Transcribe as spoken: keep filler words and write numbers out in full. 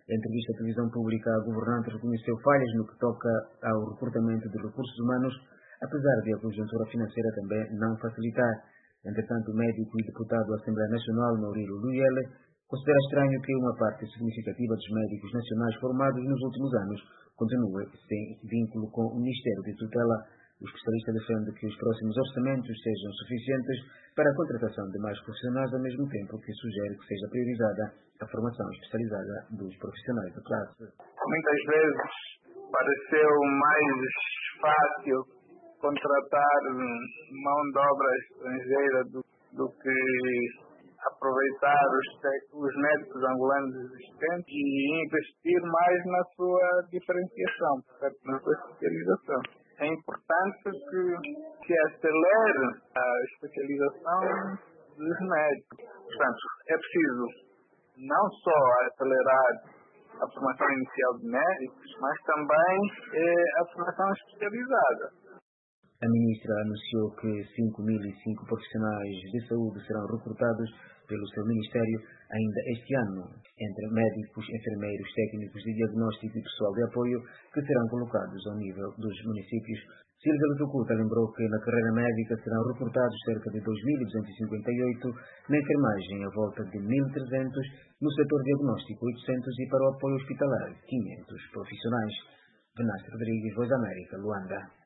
Em entrevista à televisão pública, a governante reconheceu falhas no que toca ao recrutamento de recursos humanos, apesar de a conjuntura financeira também não facilitar. Entretanto, o médico e deputado da Assembleia Nacional, Maurílio Luyele, considera estranho que uma parte significativa dos médicos nacionais formados nos últimos anos continue sem vínculo com o Ministério de Tutela. O especialista defende que os próximos orçamentos sejam suficientes para a contratação de mais profissionais, ao mesmo tempo que sugere que seja priorizada a formação especializada dos profissionais da classe. Muitas vezes pareceu mais fácil contratar mão de obra estrangeira do, do que aproveitar os, os médicos angolanos existentes e investir mais na sua diferenciação, portanto, na sua especialização. É importante que, que acelere a especialização dos médicos. Portanto, é preciso não só acelerar a formação inicial de médicos, mas também eh, a formação especializada. A ministra anunciou que cinco mil e cinco profissionais de saúde serão recrutados pelo seu ministério ainda este ano, entre médicos, enfermeiros, técnicos de diagnóstico e pessoal de apoio, que serão colocados ao nível dos municípios. Silvia Lutucuta lembrou que na carreira médica serão recrutados cerca de dois mil duzentos e cinquenta e oito, na enfermagem a volta de mil e trezentos, no setor diagnóstico oitocentos e para o apoio hospitalar quinhentos profissionais. Venâncio Rodrigues, Voz da América, Luanda.